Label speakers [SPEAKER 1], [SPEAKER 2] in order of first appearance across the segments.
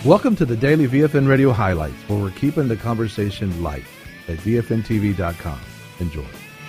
[SPEAKER 1] Welcome to the Daily VFN Radio Highlights, where we're keeping the conversation light at VFNTV.com. Enjoy.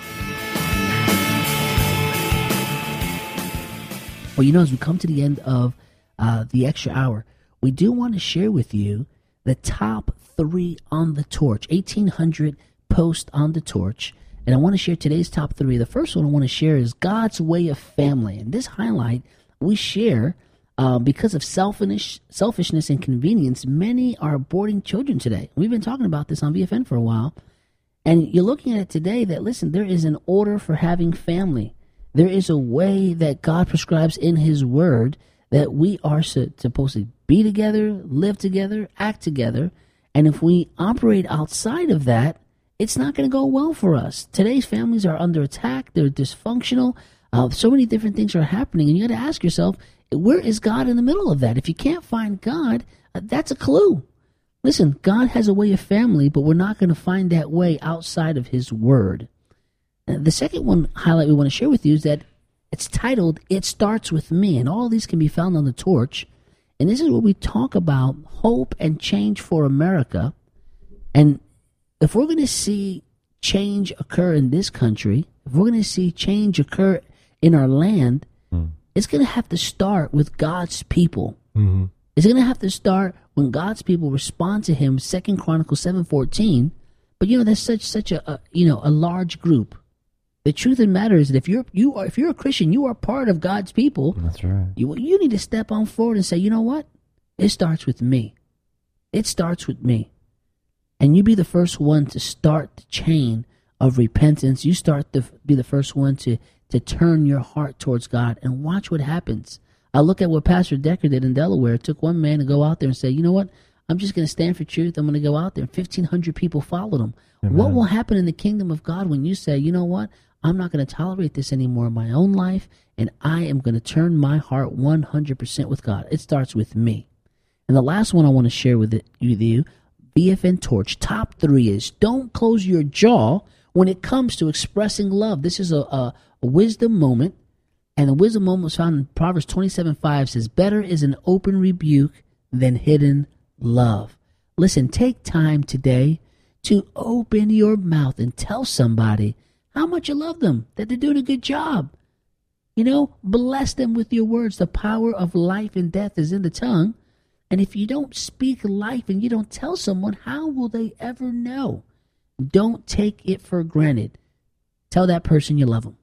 [SPEAKER 2] Well, you know, as we come to the end of the extra hour, we do want to share with you the top 3 on the torch, 1,800 posts on the torch. And I want to share today's top 3. The first one I want to share is God's way of family. And this highlight we share because of selfishness and convenience. Many are aborting children today. We've been talking about this on VFN for a while. And you're looking at it today that, listen, there is an order for having family. There is a way that God prescribes in His Word that we are supposed to be together, live together, act together. And if we operate outside of that, it's not going to go well for us. Today's families are under attack. They're dysfunctional. So many different things are happening. And you got to ask yourself, where is God in the middle of that? If you can't find God, that's a clue. Listen, God has a way of family, but we're not going to find that way outside of His Word. The second one highlight we want to share with you is that it's titled, It Starts With Me. And all of these can be found on the torch. And this is where we talk about hope and change for America. And if we're going to see change occur in this country, if we're going to see change occur in our land, it's going to have to start with God's people. Mm-hmm. It's going to have to start when God's people respond to Him. 2 Chronicles 7:14. But you know, that's such a large group. The truth of the matter is that if you're a Christian, you are part of God's people.
[SPEAKER 3] That's right.
[SPEAKER 2] You need to step on forward and say, you know what? It starts with me. It starts with me. And you be the first one to start the chain of repentance. You start to be the first one to turn your heart towards God and watch what happens. I look at what Pastor Decker did in Delaware. It took one man to go out there and say, you know what? I'm just going to stand for truth. I'm going to go out there. 1,500 people followed him. Amen. What will happen in the kingdom of God when you say, you know what? I'm not going to tolerate this anymore in my own life, and I am going to turn my heart 100% with God. It starts with me. And the last one I want to share with you, VFN Torch, top 3 is don't close your jaw when it comes to expressing love. This is a wisdom moment, and the wisdom moment was found in Proverbs 27:5 says, better is an open rebuke than hidden love. Listen, take time today to open your mouth and tell somebody how much you love them, that they're doing a good job. You know, bless them with your words. The power of life and death is in the tongue. And if you don't speak life and you don't tell someone, how will they ever know? Don't take it for granted. Tell that person you love them.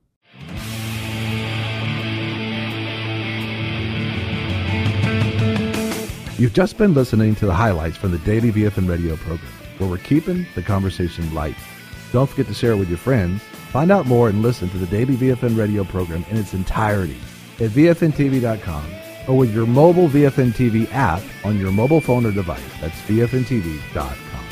[SPEAKER 1] You've just been listening to the highlights from the Daily VFN Radio program, where we're keeping the conversation light. Don't forget to share it with your friends. Find out more and listen to the Daily VFN Radio program in its entirety at VFNTV.com or with your mobile VFN TV app on your mobile phone or device. That's VFNTV.com.